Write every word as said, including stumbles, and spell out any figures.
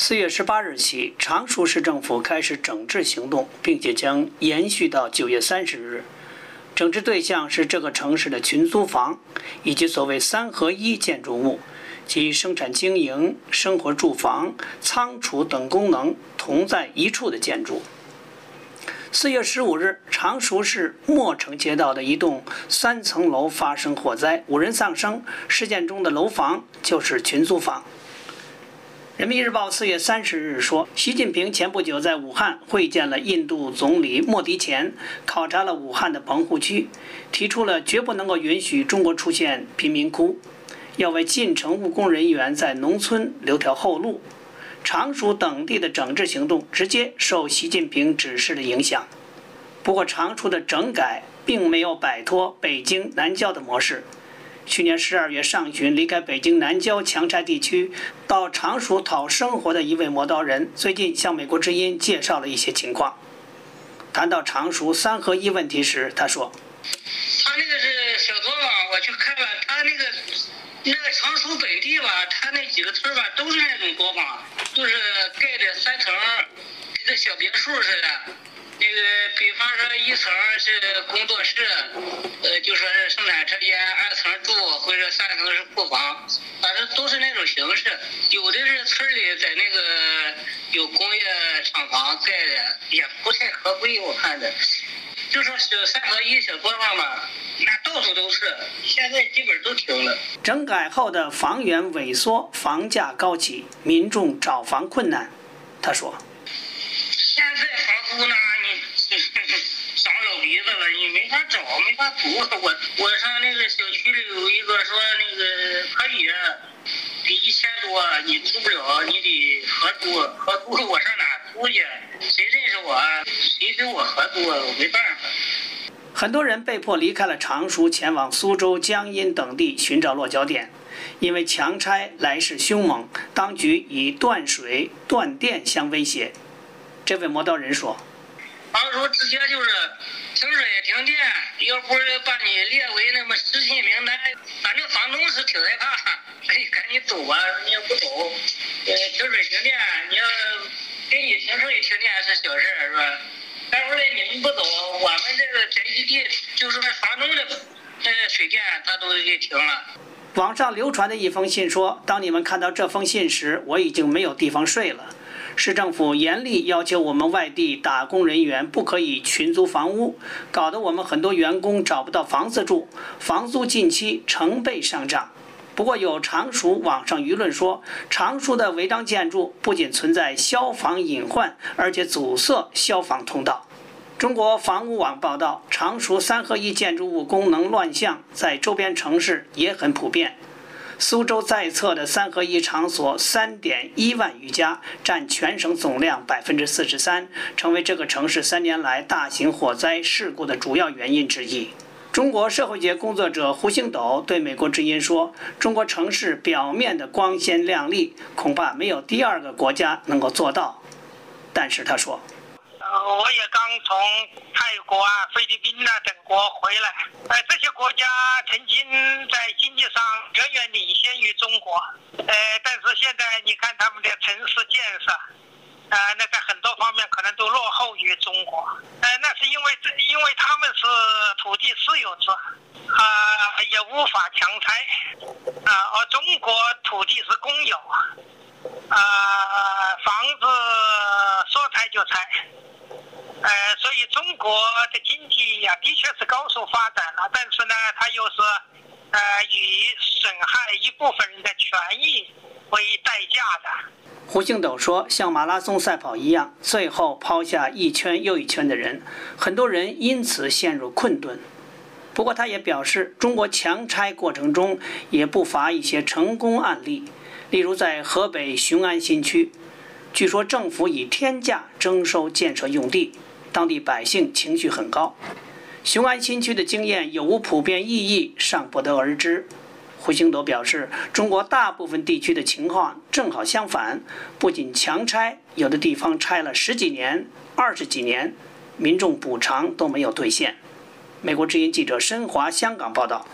四月十八日起，常熟市政府开始整治行动，并且将延续到九月三十日。整治对象是这个城市的群租房，以及所谓三合一建筑物，即生产经营、生活住房、仓储等功能同在一处的建筑。四月十五日，常熟市墨城街道的一栋三层楼发生火灾，五人丧生。事件中的楼房就是群租房。人民日报四月三十日说，习近平前不久在武汉会见了印度总理莫迪前，考察了武汉的棚户区，提出了绝不能够允许中国出现贫民窟，要为进城务工人员在农村留条后路。常熟等地的整治行动直接受习近平指示的影响。不过，常熟的整改并没有摆脱北京南郊的模式。去年十二月上旬离开北京南郊强拆地区到常熟讨生活的一位磨刀人，最近向美国之音介绍了一些情况。谈到常熟三合一问题时，他说：“ 他那个是小作坊，我去看了，他那个那个常熟本地吧，他那几个村吧都是那种作坊，就是盖的三层，跟这小别墅似的。那个比方说一层是工作室，呃，就说是生产车间，二层住或者三层是库房，反正都是那种形式。有的是村里在那个有工业厂房盖的，也不太合规，我看的。就说是三合一小作坊嘛，那到处都是，现在基本都停了。 整改后的房源萎缩，房价高企，民众找房困难。他说：“ 现在房租呢，你长老鼻子了，你没法找，没法租。我我上那个小区里有一个说那个可以，得一千多，你租不了，你得合租，合租我上哪租去？谁认识我？谁跟我合租？我没办法。” 很多人被迫离开了常熟，前往苏州、江阴等地寻找落脚点。因为强拆来势凶猛，当局以断水、断电相威胁。这位磨刀人说：“ 常熟直接就是停水停电，要不是把你列为那么失信名单，反正房东是挺害怕，所以赶紧走吧。你要不走，呃，停水停电，你要给你停水停电是小事是吧？待会儿你们不走，我们这个宅基地就是房东的呃水电他都给停了。” 网上流传的一封信说，当你们看到这封信时，我已经没有地方睡了。市政府严厉要求我们外地打工人员不可以群租房屋，搞得我们很多员工找不到房子住，房租近期成倍上涨。不过有常熟网上舆论说，常熟的违章建筑不仅存在消防隐患，而且阻塞消防通道。中国房屋网报道，常熟三合一建筑物功能乱象在周边城市也很普遍。苏州在册的三合一场所 三点一万余家，占全省总量 百分之四十三， 成为这个城市三年来大型火灾事故的主要原因之一。中国社会学工作者胡星斗对美国之音说，中国城市表面的光鲜亮丽，恐怕没有第二个国家能够做到。但是他说， 我也刚从泰国啊、菲律宾啊等国回来，呃，这些国家曾经在经济上远远领先于中国，呃，但是现在你看他们的城市建设，呃，那在很多方面可能都落后于中国，呃，那是因为因为他们是土地私有制，啊、呃，也无法强拆，啊、呃，而中国土地是公有，啊、呃，房子说拆就拆。呃，所以中国的经济呀、啊，的确是高速发展了，但是呢，它又是呃以损害一部分人的权益为代价的。 胡星斗说，像马拉松赛跑一样，最后抛下一圈又一圈的人，很多人因此陷入困顿。不过他也表示，中国强拆过程中也不乏一些成功案例，例如在河北雄安新区，据说政府以天价征收建设用地，当地百姓情绪很高。雄安新区的经验有无普遍意义尚不得而知。胡星斗表示，中国大部分地区的情况正好相反，不仅强拆，有的地方拆了十几年、二十几年，民众补偿都没有兑现。美国之音记者申华香港报道。